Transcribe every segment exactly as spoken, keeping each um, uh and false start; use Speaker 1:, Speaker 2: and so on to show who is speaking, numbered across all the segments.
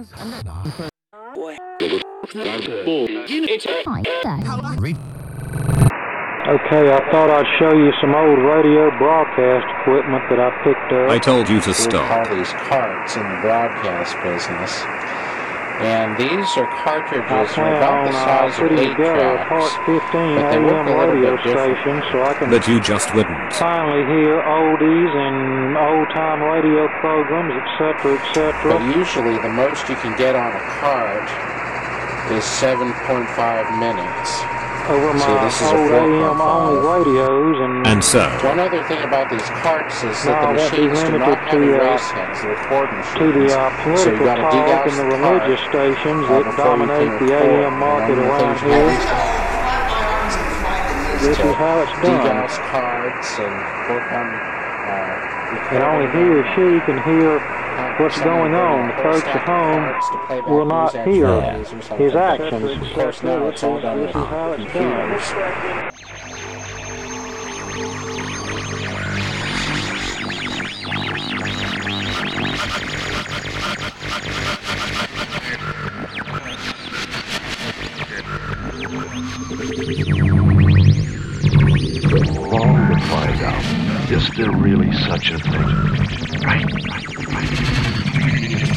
Speaker 1: Okay, I thought I'd show you some old radio broadcast equipment that I picked up.
Speaker 2: I told you to stop.
Speaker 3: We call these carts in the broadcast business. And these are cartridges that are about the size of eight tracks, but they work a little bit different.
Speaker 1: So I can
Speaker 2: But you just wouldn't.
Speaker 1: finally hear oldies and old-time radio programs, et cetera, et cetera.
Speaker 3: But usually the most you can get on a cart is seven point five minutes.
Speaker 1: Over my
Speaker 3: See, this is a
Speaker 1: old
Speaker 3: four
Speaker 1: A
Speaker 3: point
Speaker 1: M only
Speaker 3: five.
Speaker 1: radios, and,
Speaker 2: And so,
Speaker 3: One other thing about these carts is that
Speaker 1: No,
Speaker 3: the
Speaker 1: it won't be
Speaker 3: machines do
Speaker 1: limited
Speaker 3: not have
Speaker 1: to, uh,
Speaker 3: erase heads, they're Ford
Speaker 1: to
Speaker 3: machines.
Speaker 1: the uh,
Speaker 3: So
Speaker 1: political
Speaker 3: you gotta dig
Speaker 1: talk
Speaker 3: out
Speaker 1: and the
Speaker 3: the
Speaker 1: religious
Speaker 3: cart,
Speaker 1: stations
Speaker 3: uh,
Speaker 1: that
Speaker 3: before you
Speaker 1: dominate
Speaker 3: can
Speaker 1: the A
Speaker 3: record.
Speaker 1: M market
Speaker 3: And one of the
Speaker 1: around
Speaker 3: things you
Speaker 1: here.
Speaker 3: have
Speaker 1: This
Speaker 3: to
Speaker 1: is how it's
Speaker 3: dig
Speaker 1: done.
Speaker 3: out carts and work on uh,
Speaker 1: And only he or she can hear what's going on. The folks at home will not hear his actions.
Speaker 3: Of course, now it's all done
Speaker 1: This
Speaker 3: with
Speaker 1: is how it's done.
Speaker 3: computers.
Speaker 4: Long to find out, is there really such a thing? Right, right, right.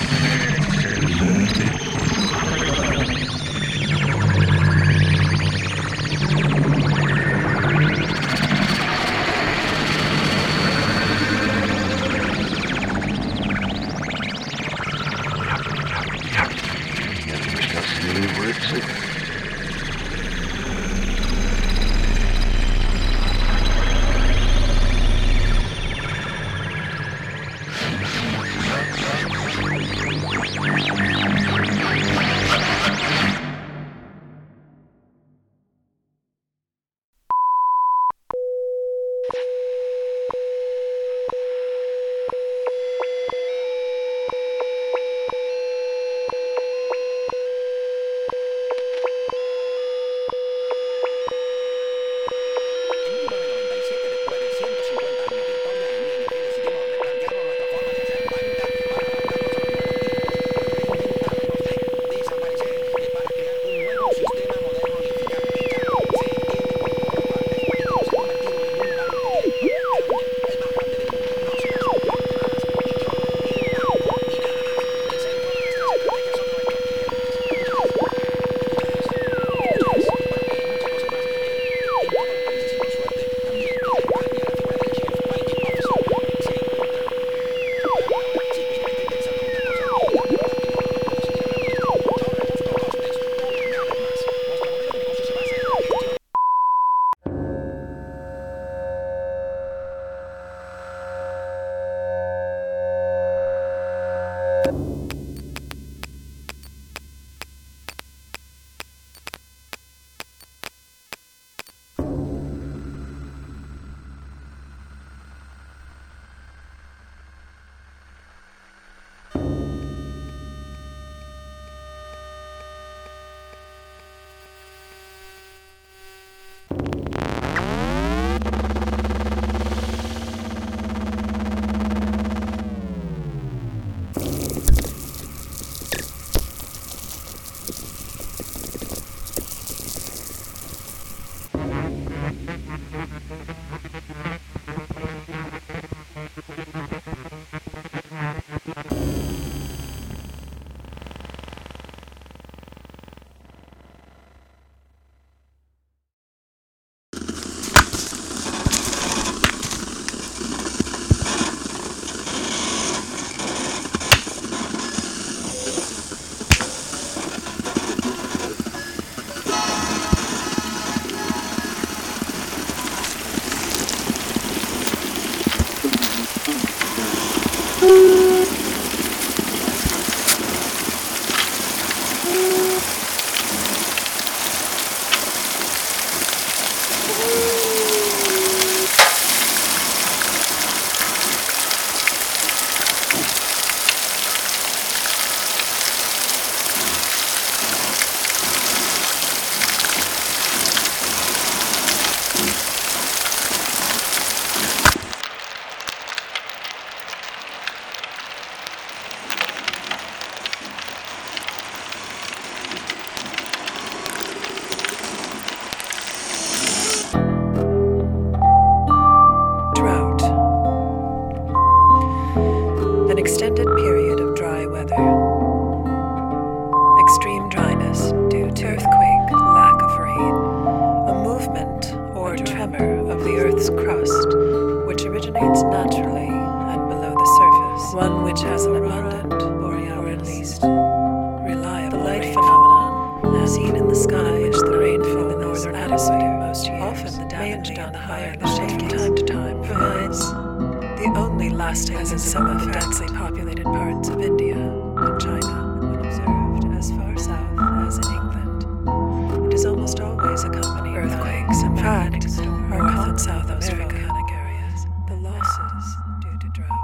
Speaker 5: movement or tremor of the Earth's crust, which originates naturally and below the surface, one which has an abundant, or at least reliable light phenomenon, as seen in the sky, which the rainfall in the northern hemisphere most years, often the damage done higher than from time to time, provides the only lasting as in some of the densely populated parts of India and China, and when observed as far south as in England, it is almost always accompanied earthquakes. In fact, our North and South America areas, the losses due to drought.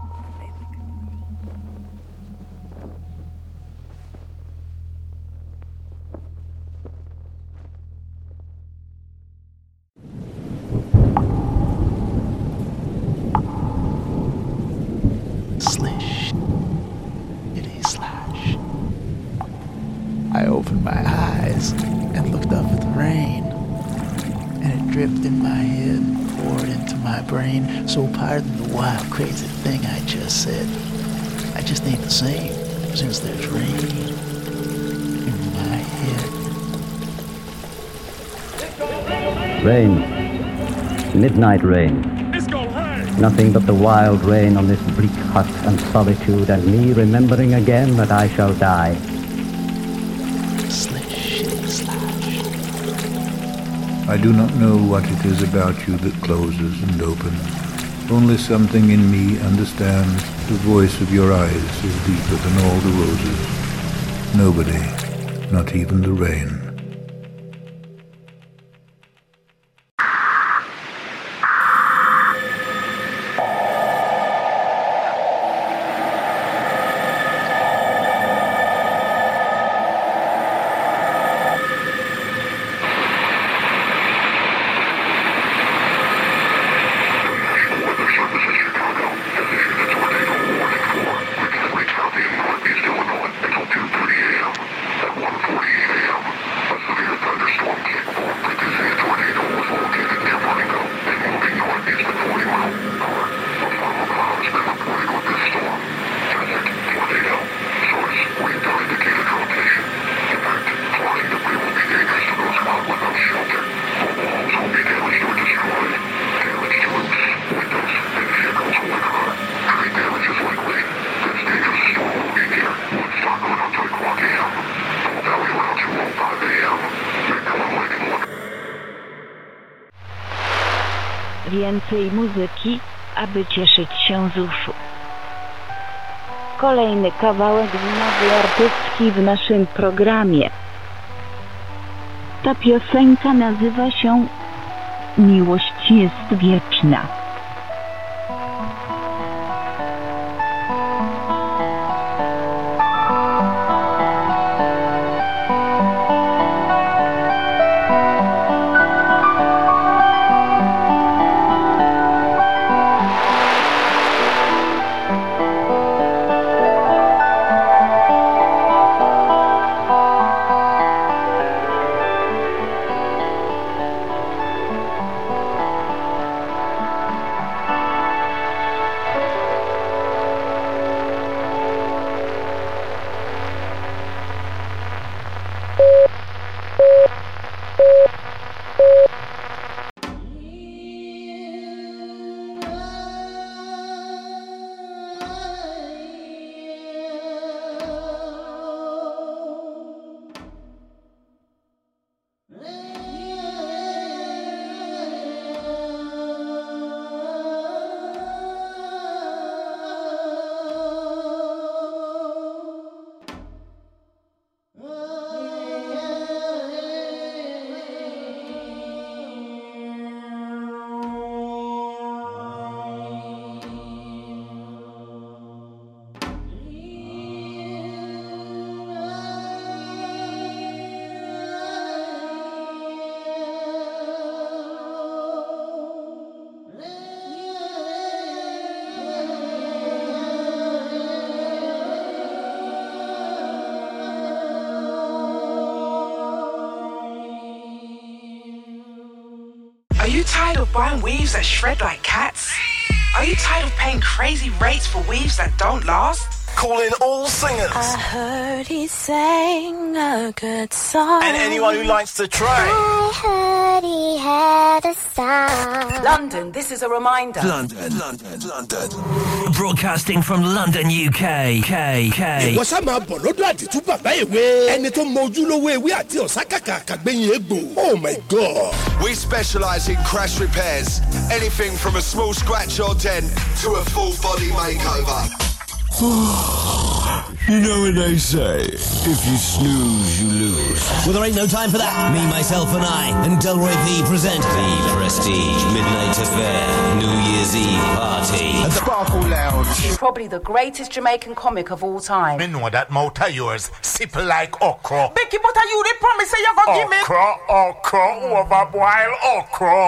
Speaker 6: Slish. Itty slash. I opened my eyes and looked up at the rain, and it dripped in my head and poured into my brain. So pardon the wild, crazy thing I just said. I just ain't the same since there's rain in my head.
Speaker 7: Rain. Midnight rain. Nothing but the wild rain on this bleak hut and solitude, and me remembering again that I shall die.
Speaker 6: Slish, slash.
Speaker 8: I do not know what it is about you that closes and opens. Only something in me understands the voice of your eyes is deeper than all the roses. Nobody, not even the rain.
Speaker 9: Więcej muzyki, aby cieszyć się z uszu. Kolejny kawałek nowej artystki w naszym programie. Ta piosenka nazywa się Miłość jest wieczna.
Speaker 10: Are you tired of buying weaves that shred like cats? Are you tired of paying crazy rates for weaves that don't last?
Speaker 11: calling all singers.
Speaker 12: I heard he sang a good song.
Speaker 11: And anyone who likes to train.
Speaker 12: I heard he had a song.
Speaker 10: London, this is a reminder.
Speaker 11: London, London, London.
Speaker 13: Broadcasting from London, U K. K, K.
Speaker 14: Ìwọ ṣá máa bọ̀ lọ́dọ̀ àdìtú bàbá ìwé. Ẹni tó mọ ojúlówó ewé àti ọ̀sákàkà àkàgbẹ̀yìn egbò. Oh my God.
Speaker 11: We specialise in crash repairs. Anything from a small scratch or dent to a full body makeover.
Speaker 15: You know what they say, if you snooze, you lose.
Speaker 16: Well, there ain't no time for that. Me, myself and I and Delroy V present the Prestige Midnight Affair New Year's Eve Party
Speaker 11: at the Sparkle Lounge.
Speaker 10: Probably the greatest Jamaican comic of all time.
Speaker 17: Me know that mouth of yours sip like okra.
Speaker 10: Becky, but are you the promise you're gonna give me?
Speaker 17: Okra, okra, overboiled okra.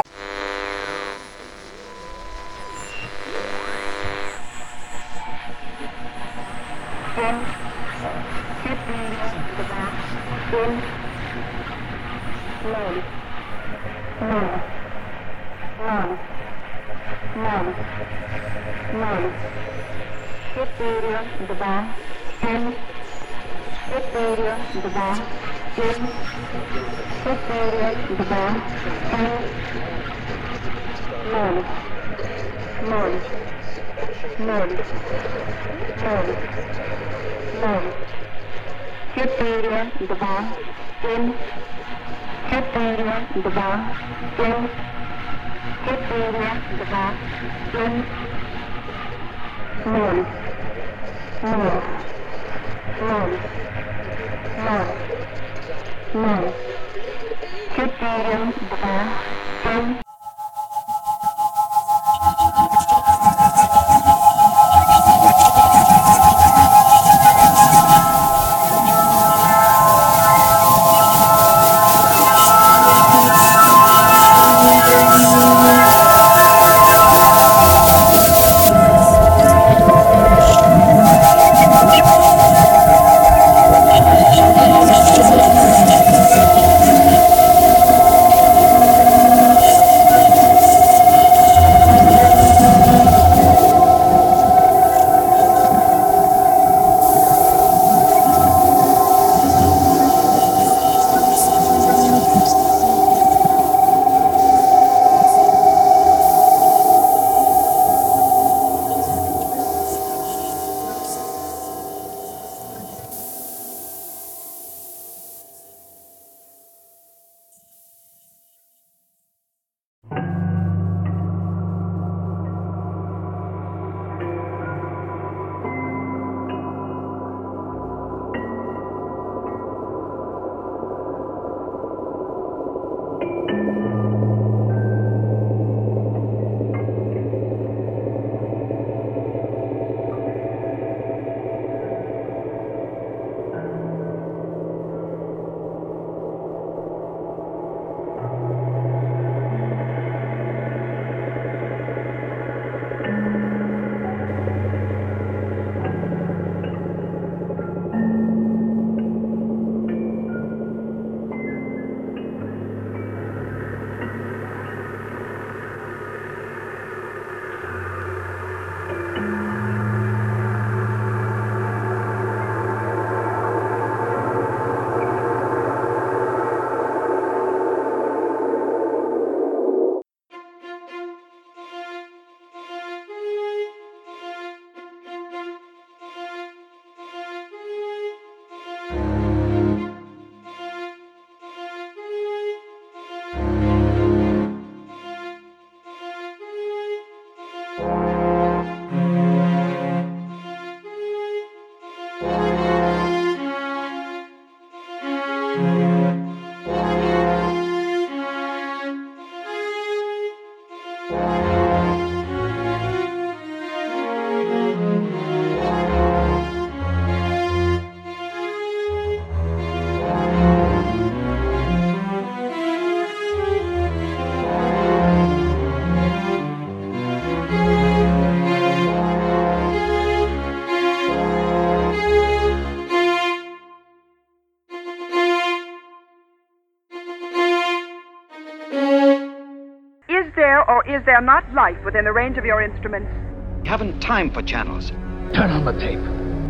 Speaker 18: Is there not life within the range of your instruments?
Speaker 19: You haven't time for channels.
Speaker 20: Turn on the tape.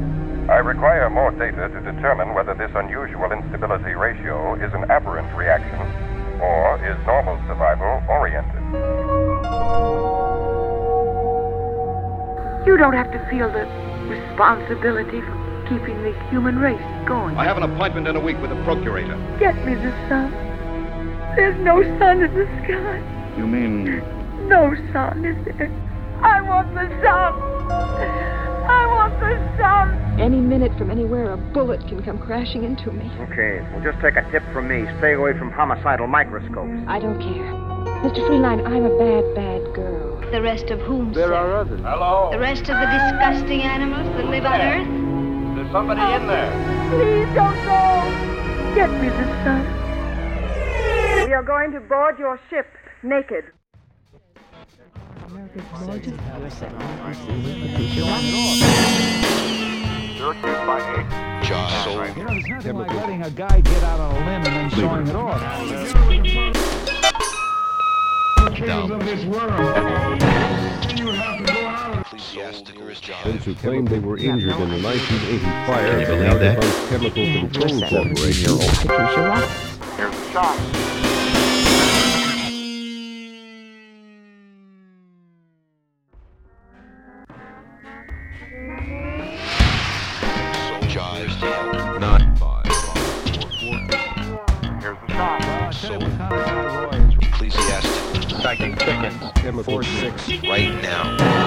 Speaker 19: I require more data to determine whether this unusual instability ratio is an aberrant reaction or is normal survival oriented.
Speaker 18: You don't have to feel the responsibility for keeping the human race going.
Speaker 20: I have an appointment in a week with the procurator.
Speaker 18: Get me the sun. There's no sun in the sky.
Speaker 20: You mean...
Speaker 18: No sun, is there? I want the sun. I want the sun.
Speaker 21: Any minute from anywhere, a bullet can come crashing into me.
Speaker 22: Okay, well, just take a tip from me. Stay away from homicidal microscopes.
Speaker 21: I don't care. Mister Freeline, I'm a bad, bad girl.
Speaker 23: The rest of whom,
Speaker 20: There
Speaker 23: sir?
Speaker 20: are others. Hello?
Speaker 23: The rest of the disgusting animals that live on Earth?
Speaker 20: There's somebody in there.
Speaker 18: Please don't go. Get me the sun. We are going to board your ship naked.
Speaker 20: Just so.
Speaker 24: You know, there's nothing like letting a guy get out on a limb and then showing it off.
Speaker 20: Down.
Speaker 25: Those who claimed they were injured in the nineteen eighty fire have now defunct Chemical Control Corporation.
Speaker 20: Here's the shot.
Speaker 25: Nine five.
Speaker 20: Here's the shot.
Speaker 25: Ecclesiastic.
Speaker 20: Psychic chickens.
Speaker 25: Chemical six.
Speaker 20: Right now.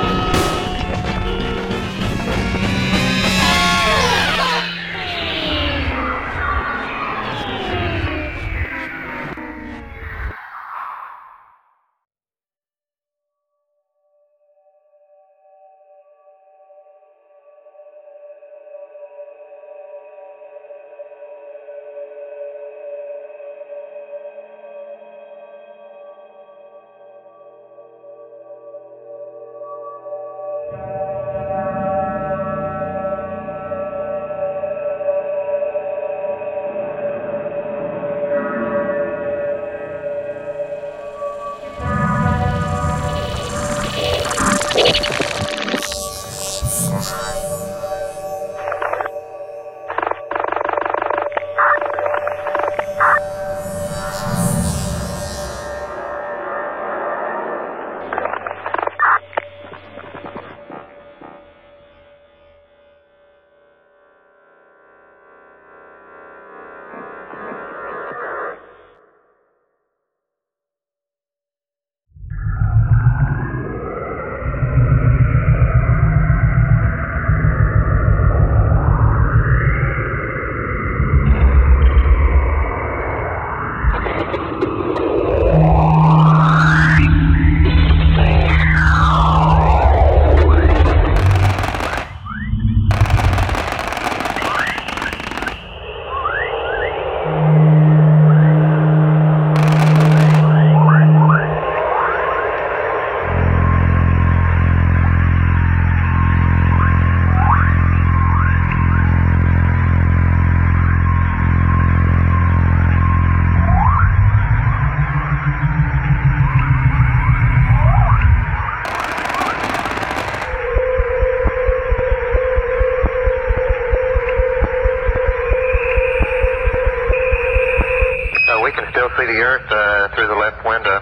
Speaker 19: see the Earth uh, through the left window.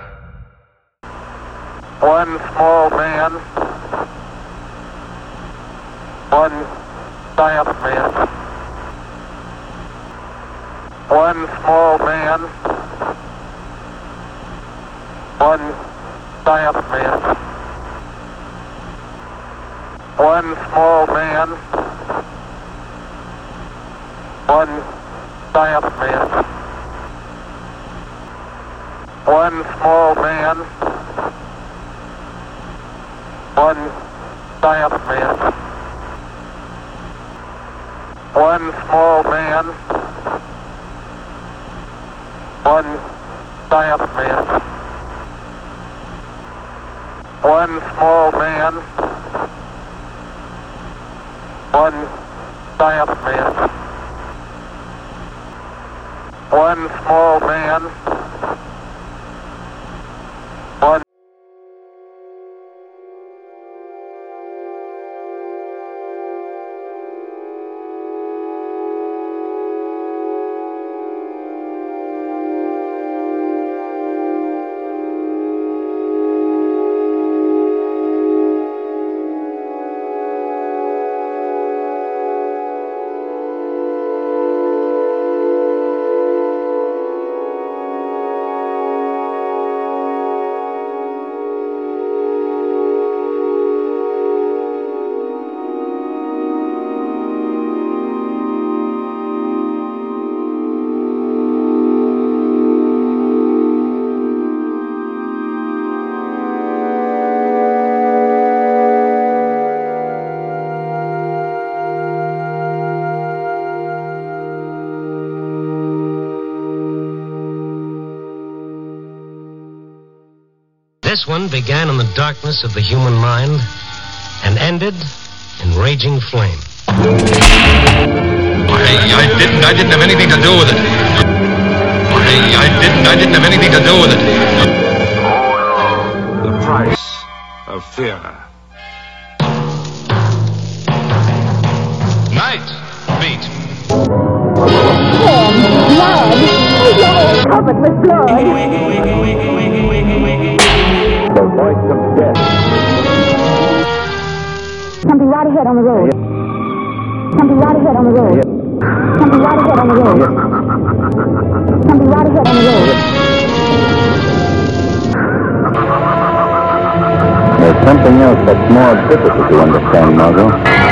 Speaker 20: One small man, one giant man. One small man, one giant man. One small man, one giant man. One small man, one giant man. One small man, one giant man. One small man, one giant man. One small man, one
Speaker 1: This one began in the darkness of the human mind and ended in raging flame.
Speaker 2: I, I didn't, I didn't have anything to do with it. I, I didn't, I didn't have anything to do with it.
Speaker 3: The price of fear.
Speaker 2: Night beat.
Speaker 4: Blood. Blood. Covered with blood.
Speaker 5: The voice of death.
Speaker 4: Something right ahead on the road. Something right ahead on the road. Something right ahead on the road. Something right ahead on the road.
Speaker 5: There's something else that's more difficult to understand, Margot.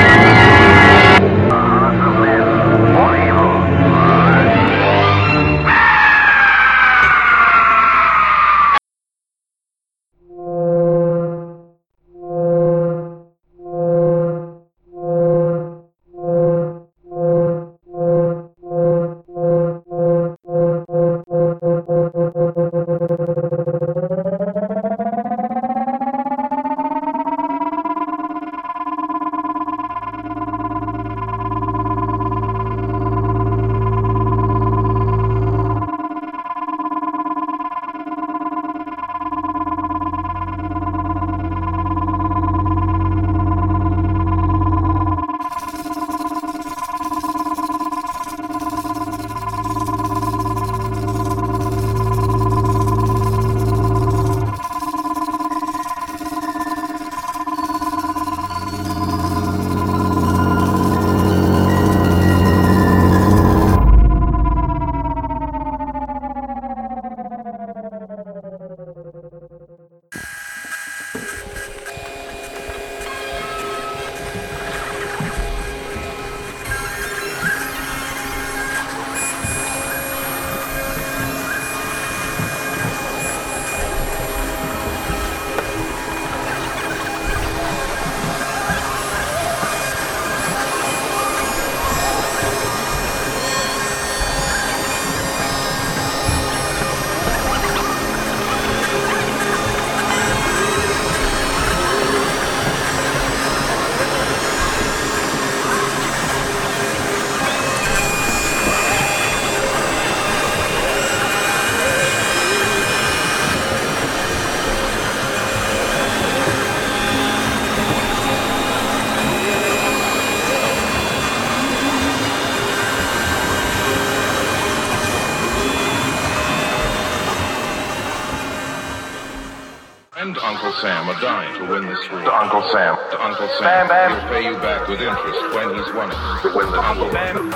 Speaker 25: And Uncle Sam are dying to win this war.
Speaker 19: To Uncle Sam.
Speaker 25: To Uncle Sam.
Speaker 19: Bam, bam.
Speaker 25: He'll pay you back with interest when he's won it.
Speaker 19: To win the
Speaker 25: Uncle
Speaker 19: Sam.
Speaker 25: Sam.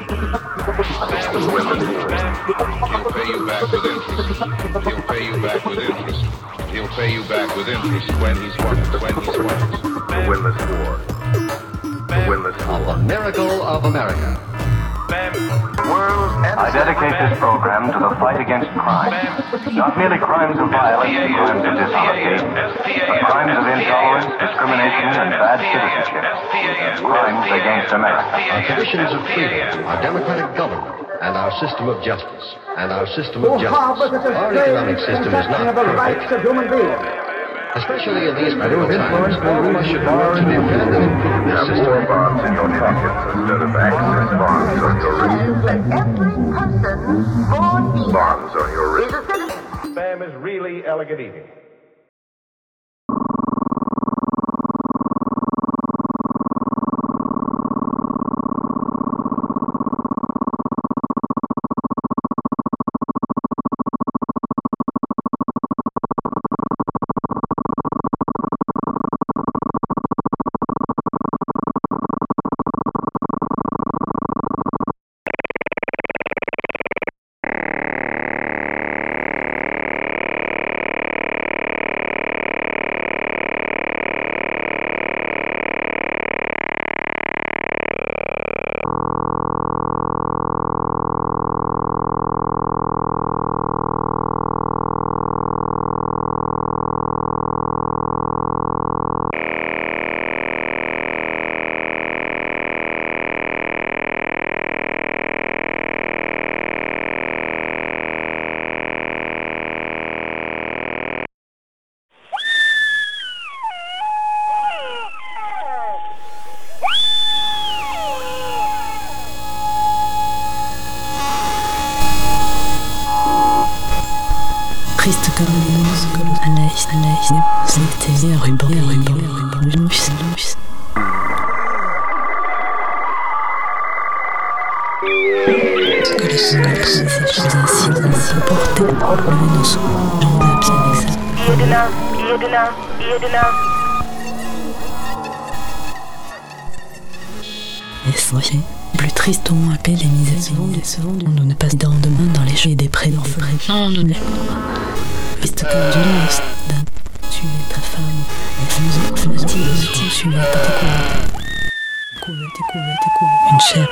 Speaker 25: To win the war. He'll pay you back with interest. He'll pay you back with interest. He'll pay you back with interest when he's won it. When he's won it.
Speaker 19: To win this war. To win this war.
Speaker 26: The miracle of America.
Speaker 27: I dedicate this program to the fight against crime. Not merely crimes of violence and crimes of dishonesty, but crimes of intolerance, discrimination, and bad citizenship. Crimes against America.
Speaker 26: Our traditions of freedom, our democratic government, and our system of justice. And our system of justice. Our economic system is not perfect. Especially in these critical times, all of us should work to defend and improve this system.
Speaker 19: Have more bonds in your pockets instead of access bonds on your wrist.
Speaker 28: That every person born here
Speaker 19: Bonds on your wrist.
Speaker 28: is a citizen.
Speaker 25: Sam is really elegant eating.
Speaker 6: scandalös, leicht, leicht, c'était sehr ruban, ruban, louche, louche. Que le sol, ces choses ainsi, ainsi portées, le nos sous, j'en ai bien avec ça.
Speaker 28: Piedina, piedina, piedina.
Speaker 6: Et soyez plus triste au moins que les misères nous ne passent dans demain dans les jeux des prés d'orphelins. Non, nous ne puisque comme Dieu lance tu es ta femme et nous enfants tu es tu es pas tes couverts couverts tes couverts tes couverts une chair.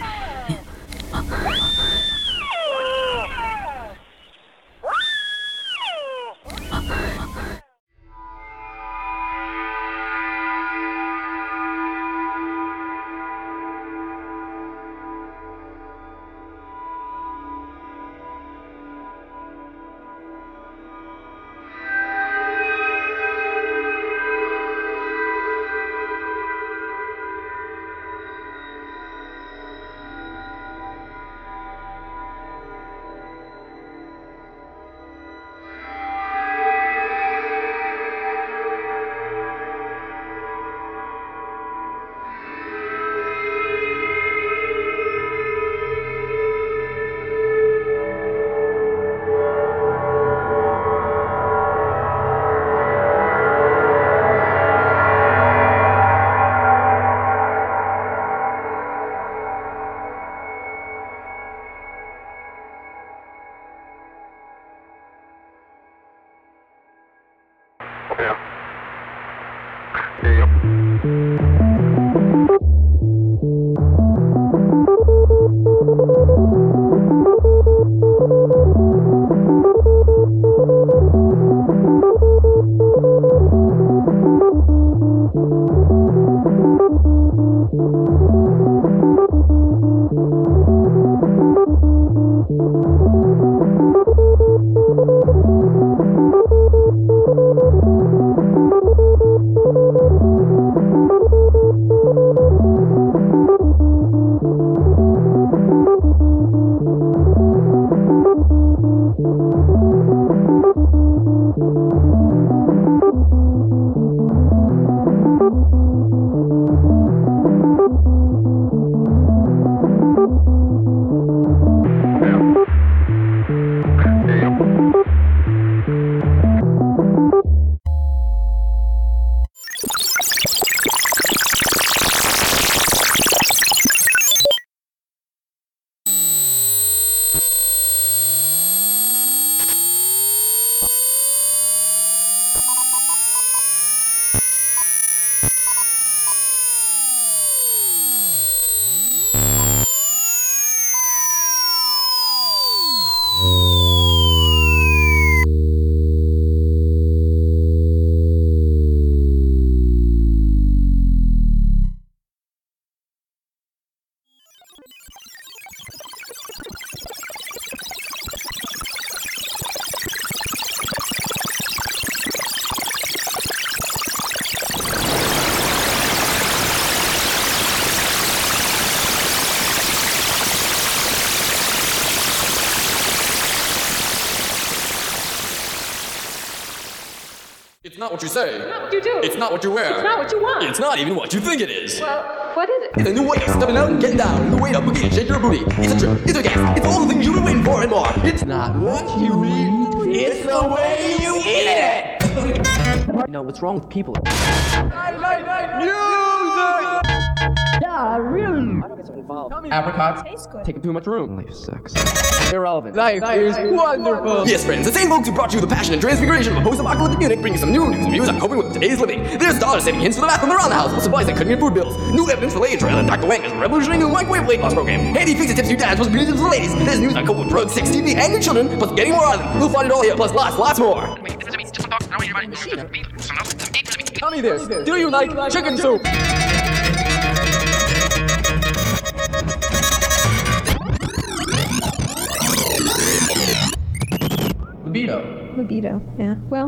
Speaker 7: It's not what you say.
Speaker 8: It's not what you do.
Speaker 7: It's not what you wear.
Speaker 8: It's not what you want.
Speaker 7: It's not even what you think it is.
Speaker 8: Well, what is it?
Speaker 7: It's a new way of stepping out and getting down. New way to boogie and shake your booty. It's a trip. It's a gas. It's all the things you've been waiting for and more. It's not what you need. It's the way you eat it.
Speaker 9: You know, what's wrong with people?
Speaker 7: Night, night, night, music!
Speaker 9: Yeah, really. I don't get so involved.
Speaker 7: Apricots
Speaker 9: taking too much room. Life sucks. Irrelevant.
Speaker 7: Life is wonderful. Yes, friends, the same folks who brought you the passion and transfiguration of a post-apocalyptic Munich bring you some new news and views on coping with today's living. There's dollar-saving hints for the math from around the house, with supplies that couldn't get food bills. New evidence for Lady Trail and Doctor Wang is revolutionary new microwave weight loss program. Handy fix tips you dads was beauty tips for ladies. There's news on coping with drugs, sex, T V, and your children, plus getting more out of them. You'll find it all here, plus lots, lots more. Tell me this, do you like chicken soup?
Speaker 8: Libido. Libido, yeah. Well.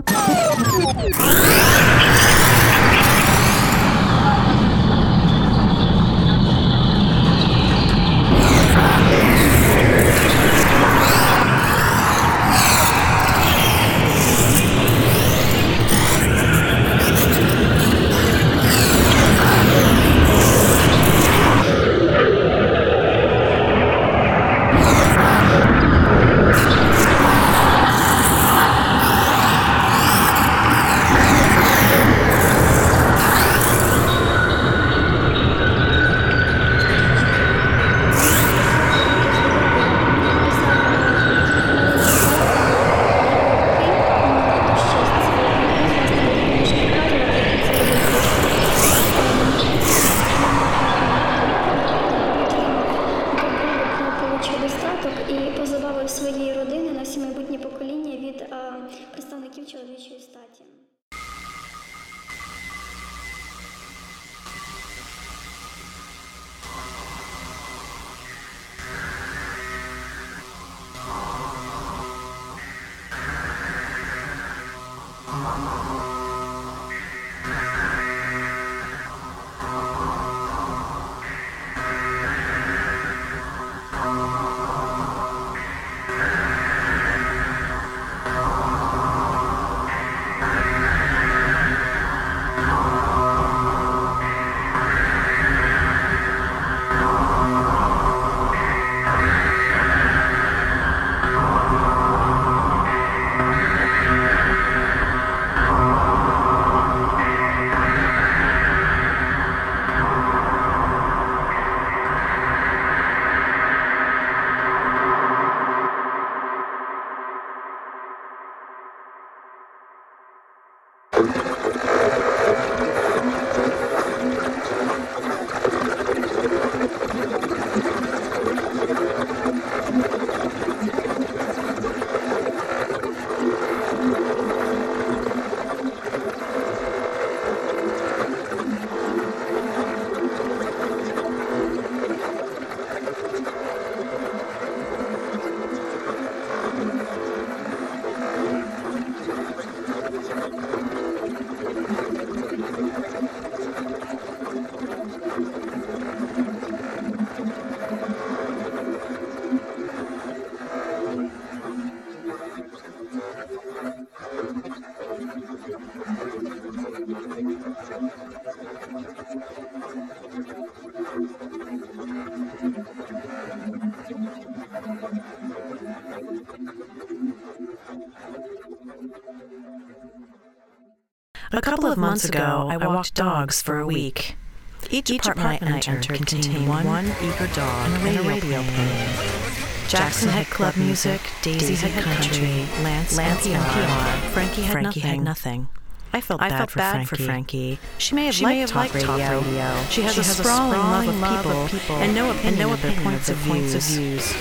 Speaker 10: A couple of months ago, I walked dogs for a week. Each, Each apartment, apartment I entered contained one, one eager dog and a radio, and a radio playing. Jackson had club music, Daisy, Daisy had country, Lance, Lance and P R. Frankie had Frankie nothing. Had nothing. I felt I bad, felt for, bad Frankie. for Frankie. She may have she liked, may have talk, liked radio. talk radio. She has, she a, has sprawling a sprawling love of people, love of people and no opinion, and no opinion of their points of, points of views.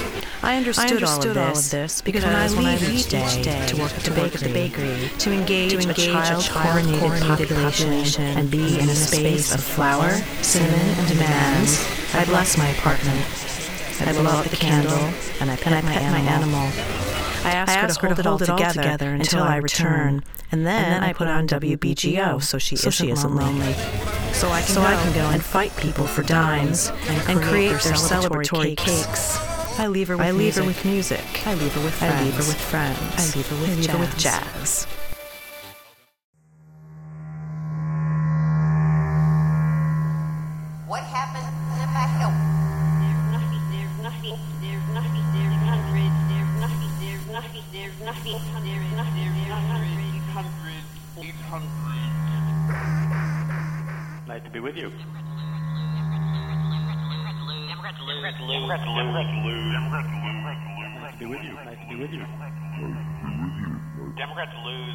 Speaker 10: I understood, I understood all, of this, all of this because when I leave each day, each day to work at the, work bakery, at the bakery, to engage, to engage a child-coordinated population, population and be in a space of flour, cinnamon, and demands, I bless my apartment. I blow out the candle, and I pet, and I pet my, animal. my animal. I ask, I ask her to hold it all together, together until I return, and then, and then I put on W B G O so she, so isn't, she isn't lonely. So I can, so go, I can go and fight people for dimes and, and create their celebratory cakes. cakes. I leave her with I leave music. her with music. I leave her with friends. I leave her with friends. I leave her with, I leave jazz. Her with jazz.
Speaker 11: What happens if I help? There's nothing, there's nothing, there's nothing, there's hundreds, there's nothing, there's nothing, there's nothing, there's nothing, there's nothing, eight hundred, eight hundred.
Speaker 12: Nice to be with you.
Speaker 11: Democrats lose. Democrats lose. Democrats lose.
Speaker 12: Nice to be with you. Nice to be with you.
Speaker 11: Democrats lose.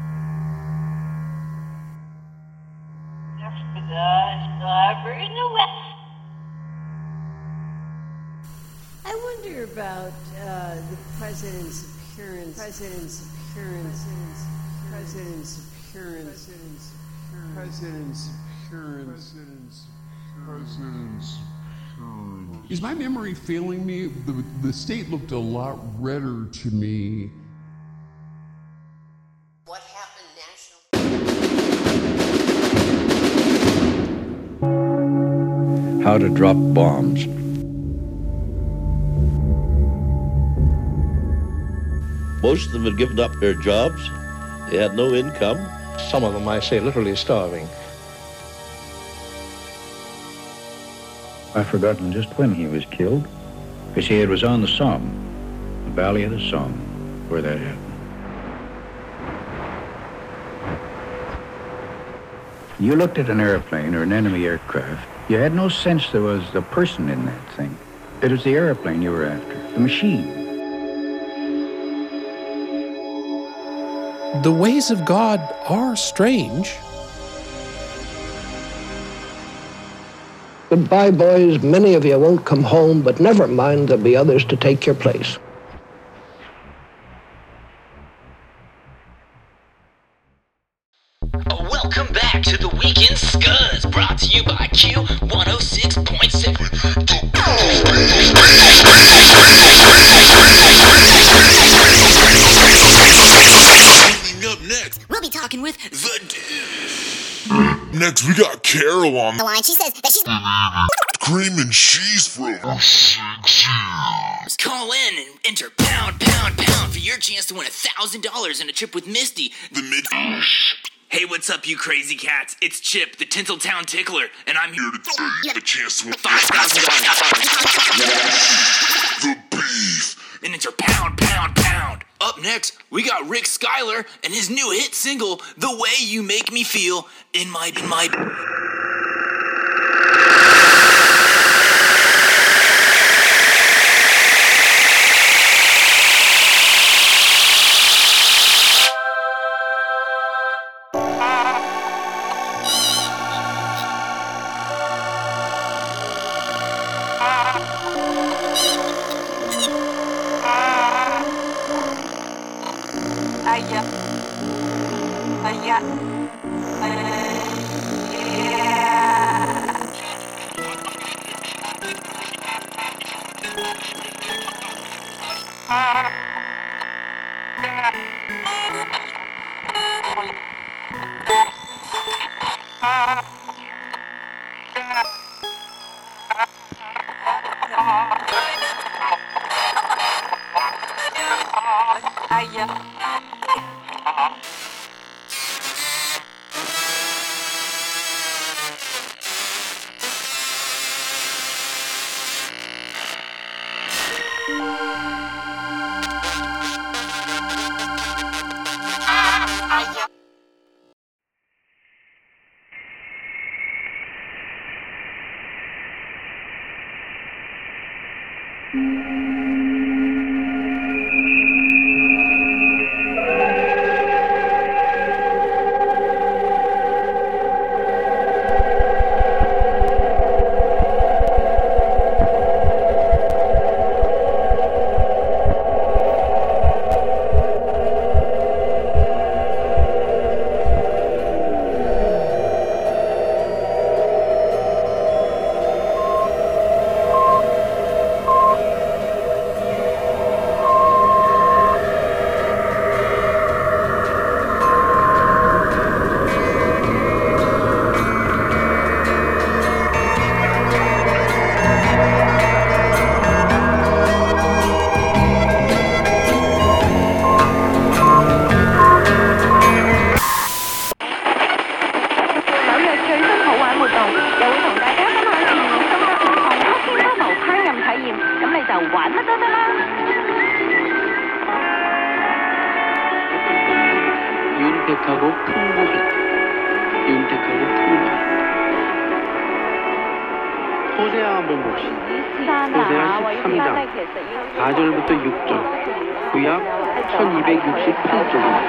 Speaker 11: Just for the library in the West.
Speaker 13: I wonder about uh, the president's appearance. President's appearance. President's appearance. President's appearance. President's appearance. President's appearance.
Speaker 14: Is my memory failing me? The, the state looked a lot redder to me.
Speaker 11: What happened national?
Speaker 5: How to drop bombs.
Speaker 15: Most of them had given up their jobs. They had no income.
Speaker 1: Some of them, I say, literally starving.
Speaker 5: I've forgotten just when he was killed. You see, it was on the Somme, the Valley of the Somme, where that happened. You looked at an airplane or an enemy aircraft, you had no sense there was a person in that thing. It was the airplane you were after, the machine.
Speaker 16: The ways of God are strange.
Speaker 17: Goodbye, boys. Many of you won't come home, but never mind, there'll be others to take your place.
Speaker 29: Welcome back to the Weekend Scuzz, brought to you by Q one oh six point seven. Coming up next. We'll be talking with the
Speaker 2: dude. Next, we got Carol on
Speaker 29: the line. She says that she's
Speaker 2: cream and cheese from
Speaker 29: Call in and enter pound, pound, pound for your chance to win a thousand dollars and a trip with Misty.
Speaker 2: The mid.
Speaker 3: Hey, what's up, you crazy cats? It's Chip, the Tinseltown Tickler, and I'm here to tell you
Speaker 2: the chance to win
Speaker 3: five thousand dollars.
Speaker 2: The beef.
Speaker 3: And enter pound, pound, pound. Up next, we got Rick Schuyler and his new hit single, "The Way You Make Me Feel," in my in my.
Speaker 4: 윤택하고 풍부한 윤택하고 풍부한 호세아 한번 봅시다. 호세아 십삼 장 사 절부터 육 절 구약 천이백육십팔 쪽입니다.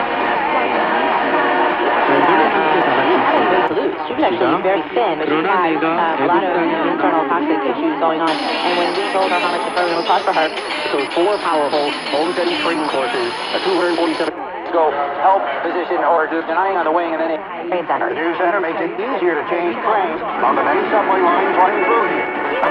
Speaker 4: 이번에 함께 다 같이 시작. 그러나 내가 애국 땅에서
Speaker 27: go help physician or do denying on the wing and then it the new center makes it easier to change trains on the many subway lines running through here.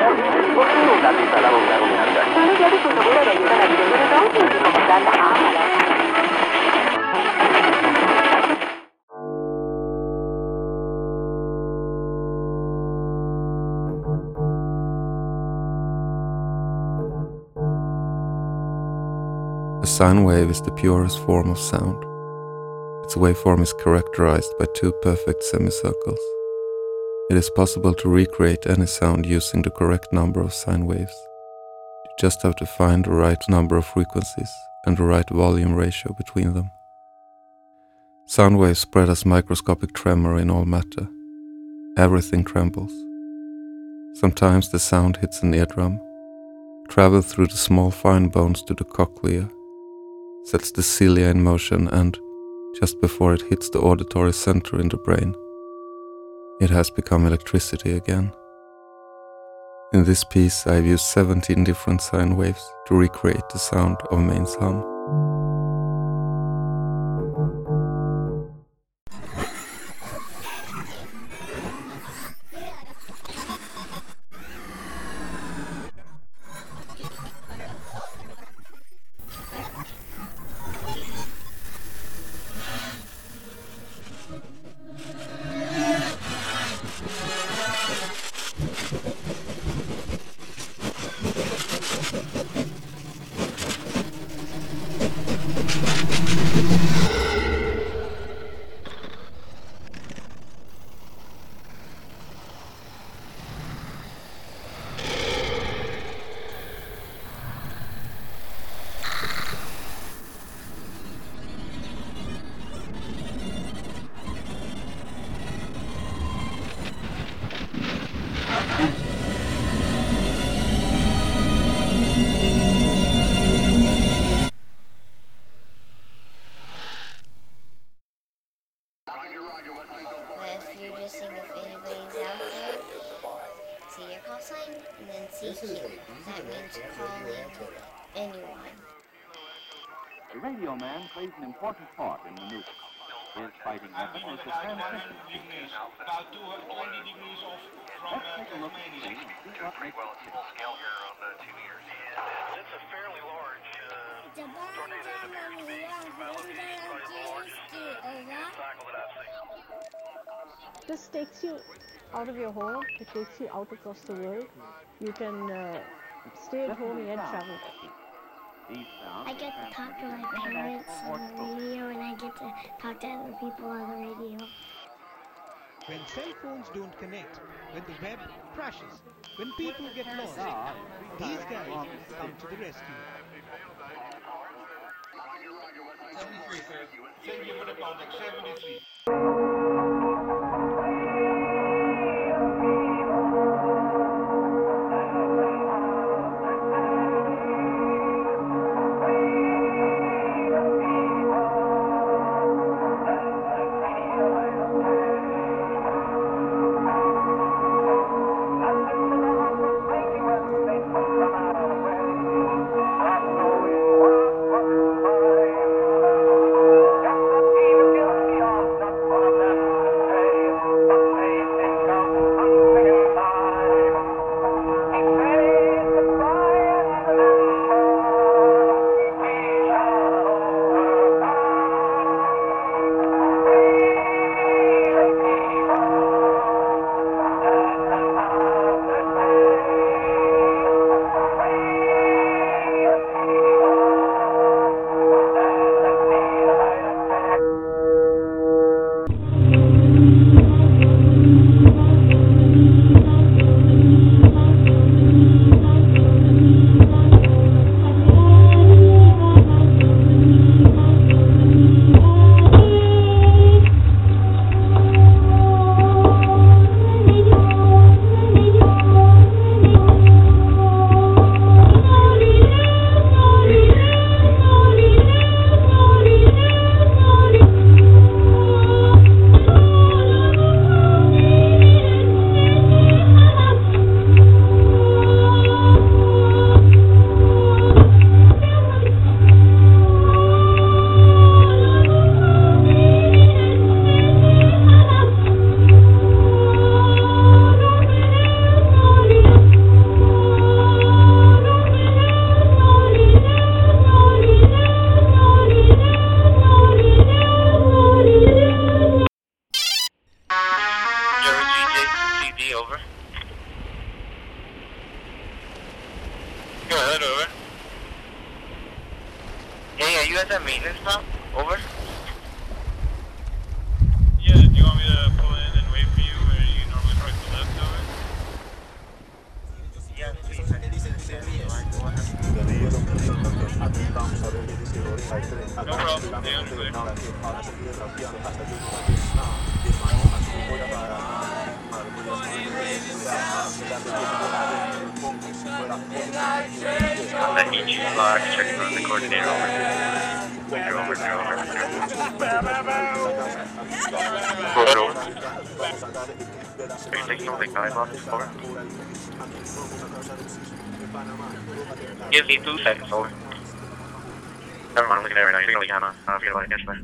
Speaker 18: A sine wave is the purest form of sound. Its waveform is characterized by two perfect semicircles. It is possible to recreate any sound using the correct number of sine waves. You just have to find the right number of frequencies and the right volume ratio between them. Sound waves spread as microscopic tremor in all matter. Everything trembles. Sometimes the sound hits an eardrum, travels through the small fine bones to the cochlea, sets the cilia in motion, and, just before it hits the auditory center in the brain, it has become electricity again. In this piece I have used seventeen different sine waves to recreate the sound of Maine's hum.
Speaker 19: But if you just think if anybody's out there, see your call sign and then C Q. That means calling anyone.
Speaker 20: The radio man plays an important part in maneuver. His fighting weapon is the transmission.
Speaker 12: About twenty degrees off from
Speaker 20: Let's take a look at the thing and see what makes
Speaker 12: well,
Speaker 20: it
Speaker 12: small scale here on the two meters. And it's a fairly large uh, tornado that appears to be. My location is probably the largest uh, cycle that I've seen.
Speaker 8: This takes you out of your home. It takes you out across the world. You can uh, stay at home and travel.
Speaker 19: I get to talk to my parents on the radio, and I get to talk to other people on the radio.
Speaker 21: When cell phones don't connect, when the web crashes, when people get lost, these guys come to the rescue.
Speaker 12: seventy-three, sir. Send you for the contact, seventy-three.
Speaker 22: guys at maintenance now? Over.
Speaker 12: Yeah, do you want me to pull in and wait for you where you normally park the left over?
Speaker 22: Yeah, please. I didn't say
Speaker 12: No problem, stay on clear.
Speaker 22: I'll let you choose lock, checking on the coordinator over. You're over, you're over, you're over. Are you taking only five off the floor? Give me two seconds, over. Never mind, I'm looking at it right now. You're gonna leave Hannah. I don't forget about it yesterday.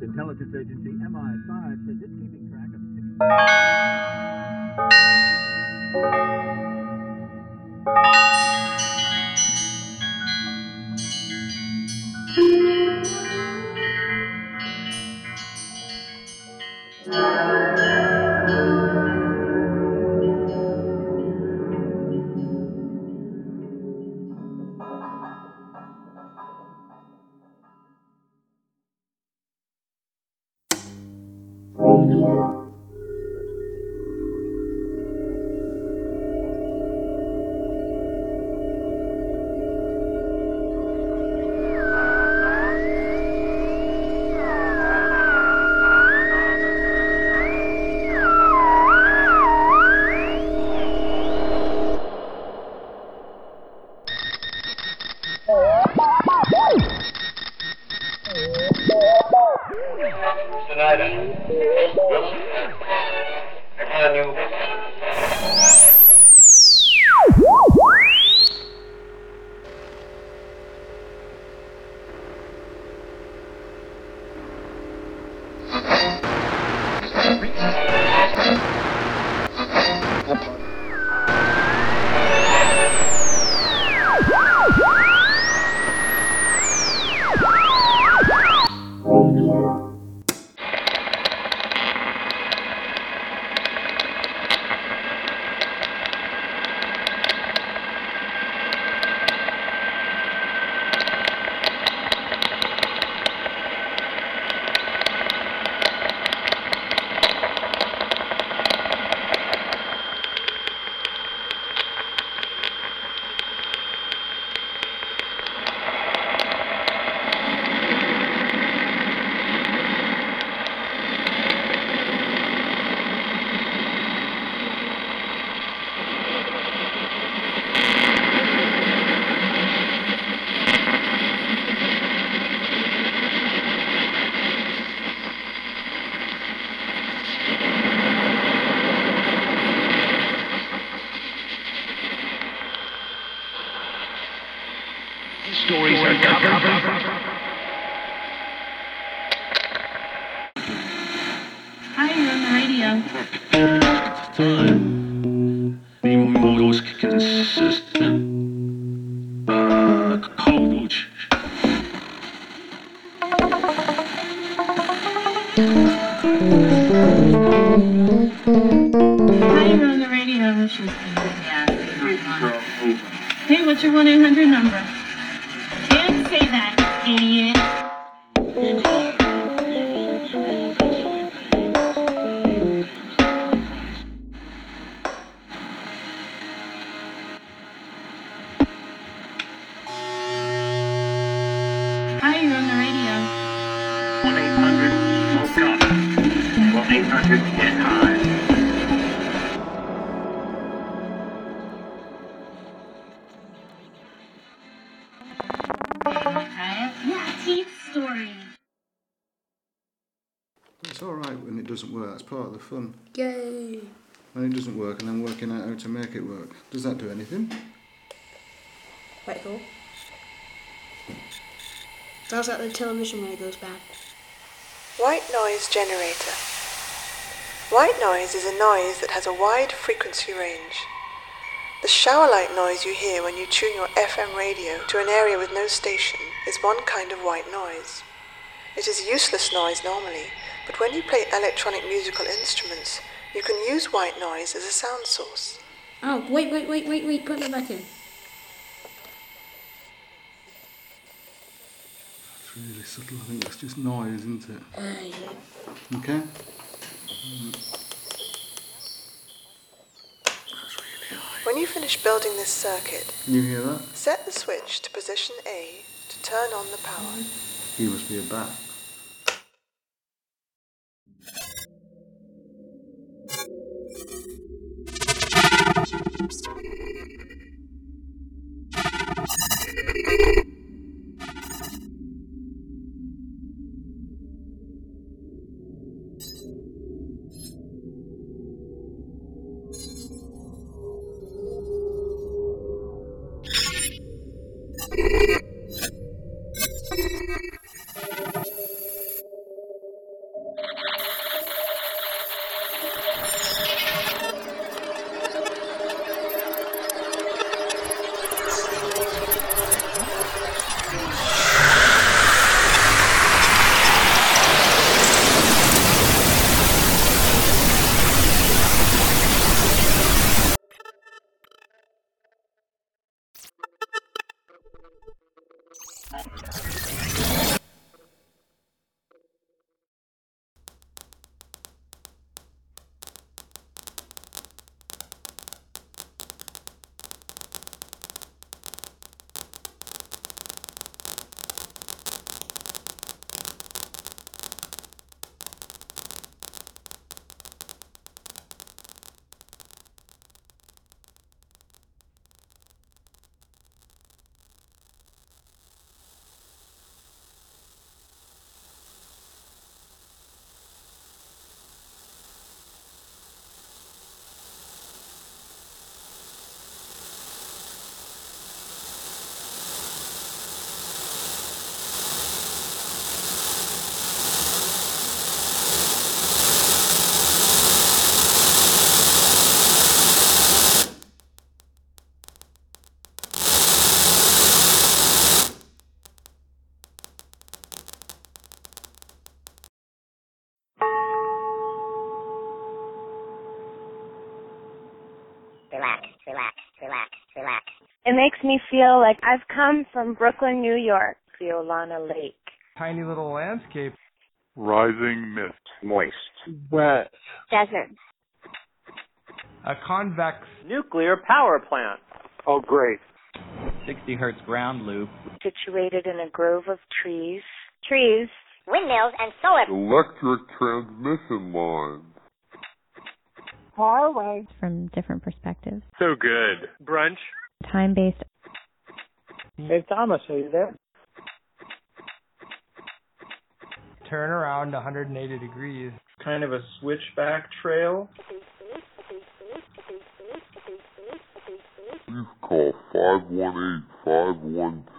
Speaker 6: intelligence agency M I five says it's keeping track of six... Stories are covered.
Speaker 8: Hi, you're on the radio.
Speaker 6: Time. The most consistent. Uh, coach.
Speaker 8: Hi, you're on the radio. Hey, what's your one eight hundred number? Can't say that, idiot. Hi, you're on the radio.
Speaker 6: one eight hundred smoke up. one eight hundred get high.
Speaker 8: Yeah, teeth story.
Speaker 7: It's alright when it doesn't work, that's part of the fun.
Speaker 9: Yay!
Speaker 7: When it doesn't work and then working out how to make it work. Does that do anything?
Speaker 9: Quite cool. Sounds like the television when it goes bad.
Speaker 10: White noise generator. White noise is a noise that has a wide frequency range. The shower-like noise you hear when you tune your F M radio to an area with no station is one kind of white noise. It is useless noise normally, but when you play electronic musical instruments, you can use white noise as a sound source.
Speaker 9: Oh, wait, wait, wait, wait, wait, put that back in.
Speaker 7: It's really subtle, I think it's just noise, isn't it?
Speaker 9: Uh, yeah.
Speaker 7: Okay?
Speaker 10: When you finish building this circuit,
Speaker 7: You hear that?
Speaker 10: set the switch to position A to turn on the power.
Speaker 7: He must be a bat.
Speaker 11: Relax, relax, relax, relax.
Speaker 13: It makes me feel like I've come from Brooklyn, New York. Violana Lake.
Speaker 14: Tiny little landscape.
Speaker 2: Rising mist.
Speaker 15: Moist.
Speaker 14: Wet.
Speaker 13: Desert.
Speaker 14: A convex.
Speaker 23: Nuclear power plant.
Speaker 15: Oh, great.
Speaker 24: sixty hertz ground loop.
Speaker 13: Situated in a grove of trees. Trees.
Speaker 19: Windmills and solar.
Speaker 2: Electric transmission lines.
Speaker 8: Far away.
Speaker 25: From different perspectives.
Speaker 23: So good. Brunch.
Speaker 25: Time-based.
Speaker 23: Hey, Thomas, are you there?
Speaker 14: Turn around one hundred eighty degrees.
Speaker 23: Kind of a switchback trail.
Speaker 2: Please call five one eight, five one two.